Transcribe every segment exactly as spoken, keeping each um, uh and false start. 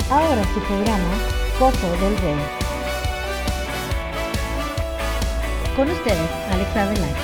Ahora su programa, Gozo del Rey. Con ustedes, Alex Adelante.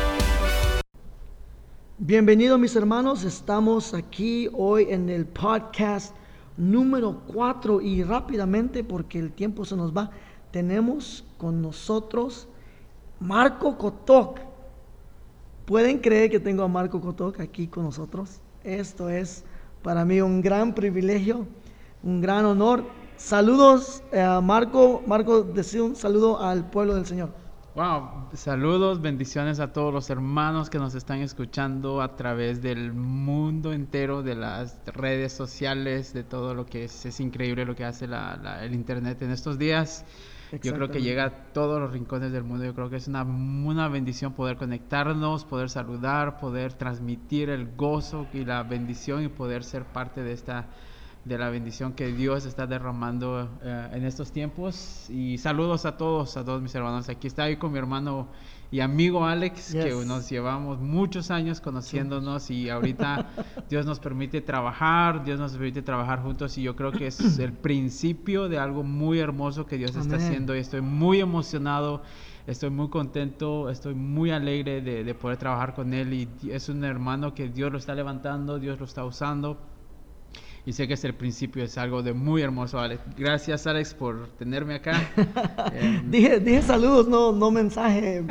Bienvenidos mis hermanos, estamos aquí hoy en el podcast número cuatro y rápidamente porque el tiempo se nos va, tenemos con nosotros Marco Kotok. ¿Pueden creer que tengo a Marco Kotok aquí con nosotros? Esto es para mí un gran privilegio, un gran honor. Saludos a eh, Marco, Marco, deseo un saludo al pueblo del Señor. Wow, saludos, bendiciones a todos los hermanos que nos están escuchando a través del mundo entero, de las redes sociales, de todo lo que es, es increíble lo que hace la, la, el internet en estos días. Yo creo que llega a todos los rincones del mundo. Yo creo que es una, una bendición poder conectarnos, poder saludar, poder transmitir el gozo y la bendición y poder ser parte de esta de la bendición que Dios está derramando eh, en estos tiempos. Y saludos a todos, a todos mis hermanos. Aquí está ahí con mi hermano y amigo Alex, yes. que nos llevamos muchos años conociéndonos sí. y ahorita Dios nos permite trabajar, Dios nos permite trabajar juntos y yo creo que es el principio de algo muy hermoso que Dios Amén. Está haciendo y estoy muy emocionado. Estoy muy contento, estoy muy alegre de, de poder trabajar con él y es un hermano que Dios lo está levantando, Dios lo está usando. Y sé que es el principio, es algo de muy hermoso, Alex. Gracias, Alex, por tenerme acá. eh, dije, dije saludos, no, no mensaje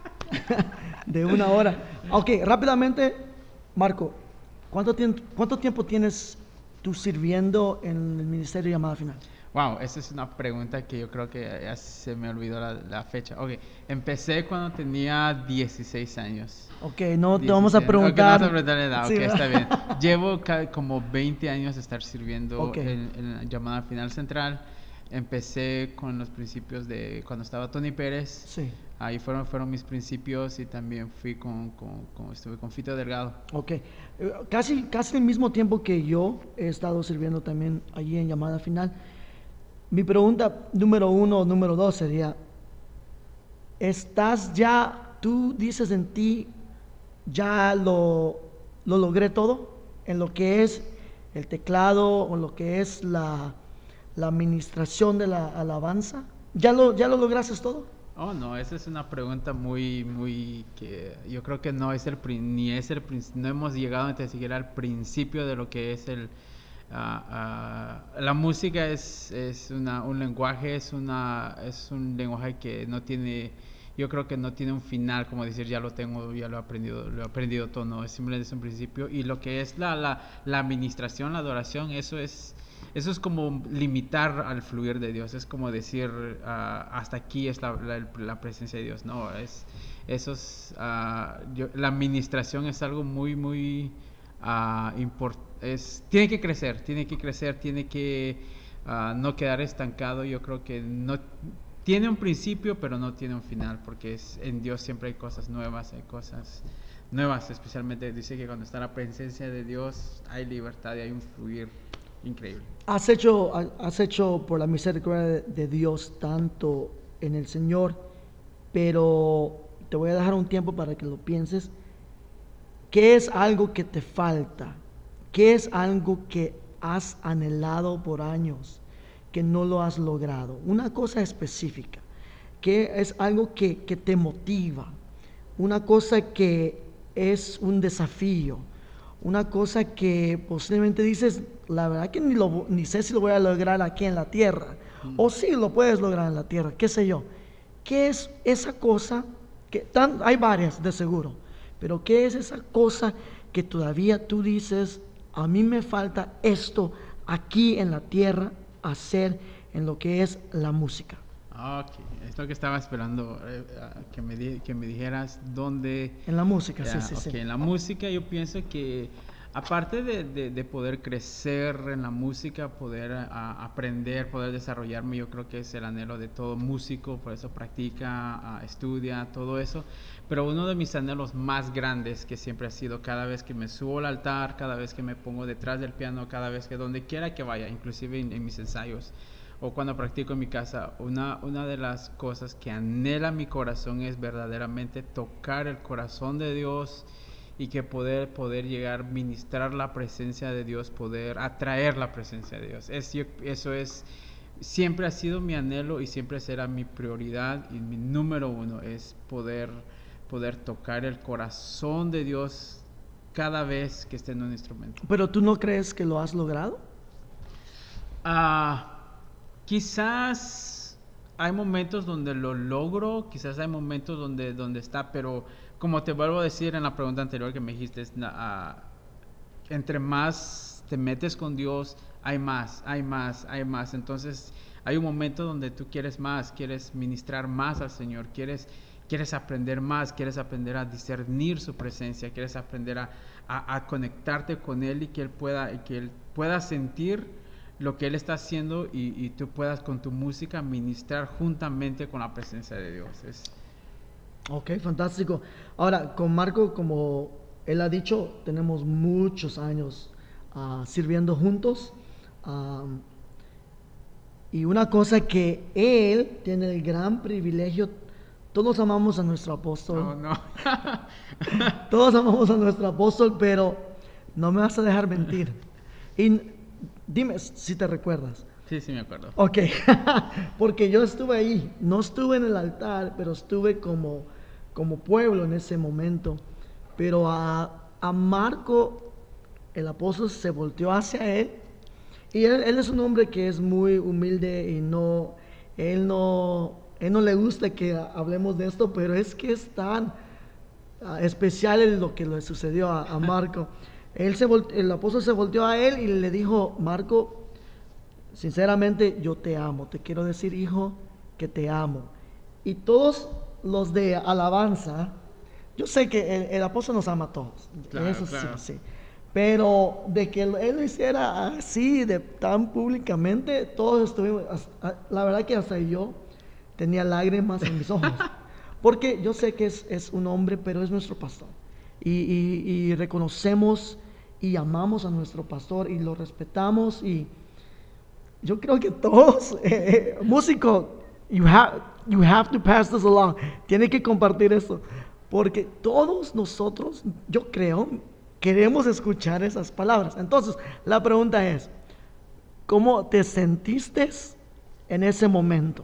de una hora. Ok, rápidamente, Marco, ¿cuánto, tiemp- ¿cuánto tiempo tienes tú sirviendo en el Ministerio de Llamada Final? Wow, esa es una pregunta que yo creo que ya se me olvidó la, la fecha. Ok, empecé cuando tenía dieciséis años. Ok, no te vamos a preguntar. Okay, no vamos a preguntar la edad, sí, ok, está bien. Llevo ca- como veinte años de estar sirviendo okay. en, en la Llamada Final Central. Empecé con los principios de cuando estaba Tony Pérez. Sí. Ahí fueron, fueron mis principios y también fui con, con, con estuve con Fito Delgado. Ok, casi, casi el mismo tiempo que yo he estado sirviendo también allí en Llamada Final. Mi pregunta número uno o número dos sería, ¿estás ya, tú dices en ti, ya lo, lo logré todo? En lo que es el teclado o lo que es la, la administración de la alabanza. ¿Ya lo, ya lo lograste todo? Oh, no, esa es una pregunta muy, muy, que yo creo que no es el, ni es el, no hemos llegado ni siquiera al principio de lo que es el... Uh, uh, la música es, es una, un lenguaje, es, una, es un lenguaje que no tiene, yo creo que no tiene un final, como decir ya lo tengo, ya lo he aprendido, lo he aprendido todo, no, es simplemente un principio. Y lo que es la, la, la administración, la adoración, eso es, eso es como limitar al fluir de Dios, es como decir uh, hasta aquí es la, la, la presencia de Dios, no, es, eso es, uh, yo, la administración es algo muy, muy uh, importante. Es, tiene que crecer, tiene que crecer, tiene que uh, no quedar estancado. Yo creo que no tiene un principio, pero no tiene un final, porque es, en Dios siempre hay cosas nuevas, hay cosas nuevas, especialmente dice que cuando está la presencia de Dios hay libertad y hay un fluir increíble. Has hecho, has hecho por la misericordia de Dios tanto en el Señor, pero te voy a dejar un tiempo para que lo pienses. ¿Qué es algo que te falta? ¿Qué es algo que has anhelado por años, que no lo has logrado? Una cosa específica. ¿Qué es algo que, que te motiva? Una cosa que es un desafío. Una cosa que posiblemente dices, la verdad que ni, lo, ni sé si lo voy a lograr aquí en la tierra. Mm. O sí lo puedes lograr en la tierra, qué sé yo. ¿Qué es esa cosa? Que tan, hay varias de seguro. Pero ¿qué es esa cosa que todavía tú dices, a mí me falta esto aquí en la tierra hacer en lo que es la música? Ok, es lo que estaba esperando, eh, que, me di, que me dijeras dónde... En la música, yeah, sí, sí, okay, sí. En la música yo pienso que aparte de, de, de poder crecer en la música, poder a, aprender, poder desarrollarme, yo creo que es el anhelo de todo músico, por eso practica, uh, estudia, todo eso. Pero uno de mis anhelos más grandes que siempre ha sido cada vez que me subo al altar, cada vez que me pongo detrás del piano, cada vez que donde quiera que vaya, inclusive en, en mis ensayos o cuando practico en mi casa, una, una de las cosas que anhela mi corazón es verdaderamente tocar el corazón de Dios y que poder, poder llegar a ministrar la presencia de Dios, poder atraer la presencia de Dios. Es, yo, eso es, siempre ha sido mi anhelo y siempre será mi prioridad y mi número uno es poder, poder tocar el corazón de Dios cada vez que esté en un instrumento. ¿Pero tú no crees que lo has logrado? Ah, quizás hay momentos donde lo logro, quizás hay momentos donde, donde está, pero como te vuelvo a decir en la pregunta anterior que me dijiste, es, uh, entre más te metes con Dios, hay más, hay más, hay más. Entonces hay un momento donde tú quieres más, quieres ministrar más al Señor, quieres, quieres aprender más, quieres aprender a discernir su presencia, quieres aprender a, a, a conectarte con Él y que Él pueda, y que Él pueda sentir lo que Él está haciendo y, y tú puedas con tu música ministrar juntamente con la presencia de Dios. Es... Ok, fantástico. Ahora, con Marco, como él ha dicho, tenemos muchos años uh, sirviendo juntos. Um, y una cosa que él tiene el gran privilegio, todos amamos a nuestro apóstol. No, no. Todos amamos a nuestro apóstol, pero no me vas a dejar mentir. Y dime si te recuerdas. Sí, sí me acuerdo. Ok, porque yo estuve ahí, no estuve en el altar, pero estuve como, como pueblo en ese momento. Pero a, a Marco, el apóstol se volteó hacia él, y él, él es un hombre que es muy humilde y no, él no, él no le gusta que hablemos de esto, pero es que es tan uh, especial lo que le sucedió a, a Marco. Él se volte- el apóstol se volteó a él y le dijo: Marco, sinceramente yo te amo, te quiero decir, hijo, que te amo. Y todos los de alabanza, yo sé que el, el apóstol nos ama a todos, Claro, eso claro. sí, sí, pero de que él lo hiciera así, de tan públicamente, todos estuvimos, la verdad que hasta yo tenía lágrimas en mis ojos, porque yo sé que es, es un hombre, pero es nuestro pastor. Y, y, y reconocemos y amamos a nuestro pastor y lo respetamos, y yo creo que todos, eh, eh, músico, you have, you have to pass this along, tiene que compartir esto, porque todos nosotros, yo creo, queremos escuchar esas palabras. Entonces, la pregunta es, ¿cómo te sentiste en ese momento?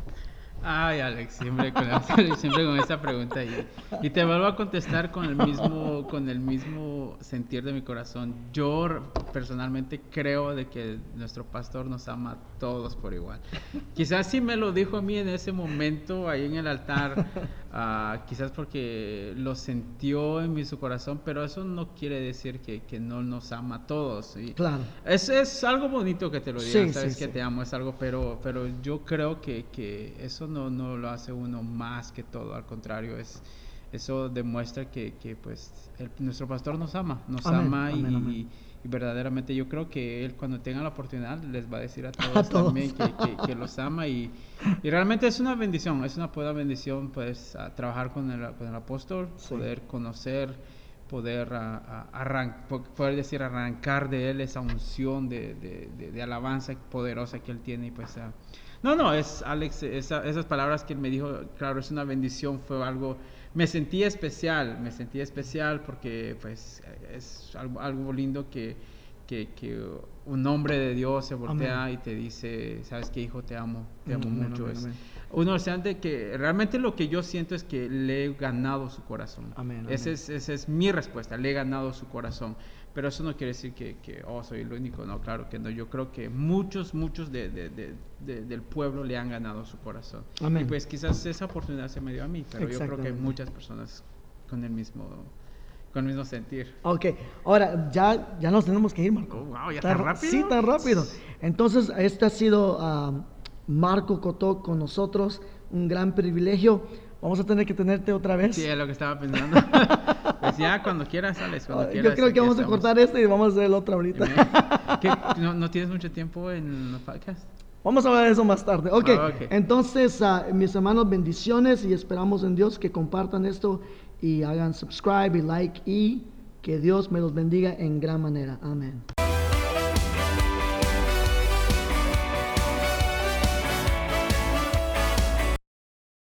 Ay, Alex, siempre con, siempre con esa pregunta y, y te vuelvo a contestar con el mismo con el mismo sentir de mi corazón. Yo personalmente creo de que nuestro pastor nos ama a todos por igual. Quizás sí me lo dijo a mí en ese momento ahí en el altar, uh, quizás porque lo sintió en mi su corazón, pero eso no quiere decir que, que no nos ama a todos. Y claro. Es, es algo bonito que te lo digan, Sí, sabes sí, que sí. te amo, es algo, pero, pero yo creo que, que eso no, no lo hace uno más que todo, al contrario, es eso demuestra que, que pues el, nuestro pastor nos ama, nos Amén, ama amén, y, amén. y verdaderamente yo creo que él cuando tenga la oportunidad les va a decir a todos, A todos. también que, que, que los ama y, y realmente es una bendición, es una buena bendición pues a trabajar con el, con el apóstol, Sí. poder conocer, poder a, a arran- poder decir arrancar de él esa unción de, de, de, de alabanza poderosa que él tiene y pues uh, no no es Alex, esa, esas palabras que él me dijo, claro, es una bendición, fue algo, me sentí especial, me sentí especial porque pues es algo, algo lindo que, que, que un hombre de Dios se voltea Amén. y te dice, sabes qué, hijo, te amo, te amo Amén, mucho. amén, Es amén. uno siente que realmente lo que yo siento es que le he ganado su corazón. Amén, amén. Ese es, esa es mi respuesta, le he ganado su corazón. Pero eso no quiere decir que, que oh, soy el único, no, claro que no. Yo creo que muchos, muchos de, de, de, de, del pueblo le han ganado su corazón. Amén. Y pues quizás esa oportunidad se me dio a mí, pero yo creo que hay Exactamente. muchas personas con el mismo, con el mismo sentir. Ok, ahora ya, ya nos tenemos que ir, Marco. Oh, wow, ¿ya Tan tan ra- rápido? Sí, tan rápido. Entonces, este ha sido uh, Marco Cotó con nosotros, un gran privilegio. Vamos a tener que tenerte otra vez. Sí, es lo que estaba pensando. Pues ya, cuando quieras, sales, cuando Uh, quieras. Yo creo que aquí vamos a estamos. cortar este y vamos a hacer el otro ahorita. ¿Qué? ¿No, ¿No tienes mucho tiempo en los podcasts? Vamos a hablar de eso más tarde. Ok, Ah, ok. entonces, uh, mis hermanos, bendiciones y esperamos en Dios que compartan esto y hagan subscribe y like y que Dios me los bendiga en gran manera. Amén.